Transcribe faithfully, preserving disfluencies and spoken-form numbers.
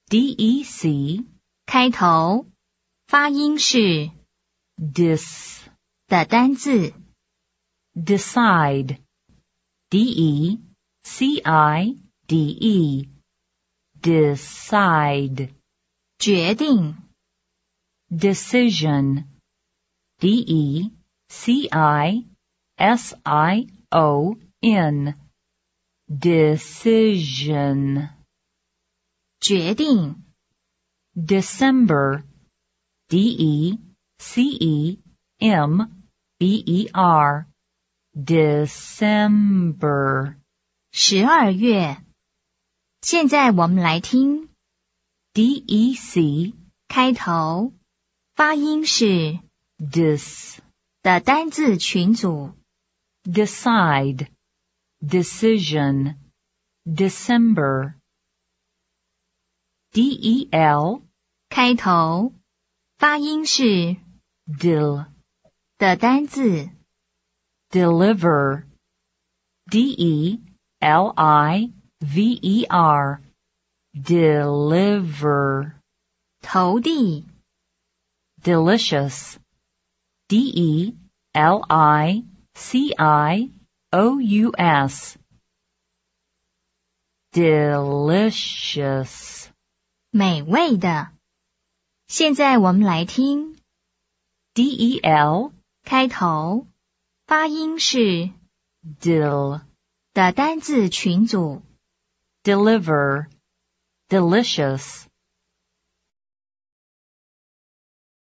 D E C 开头，发音是 dis 的单字。 decide D E C I D E decide 决定。 decision D E C I S I O N decision 决定。 December D E C E M B E R December 十二月。现在我们来听 D E C 开头，发音是 dis 的单字群组。 decide decision December D E L 开头，发音是 dil 的单字。 deliver D E L I V E R deliver 投递。 delicious D E L I C I O U S delicious 美味的。现在我们来听 D E L 开头，发音是 dil 的单字群组。 deliver delicious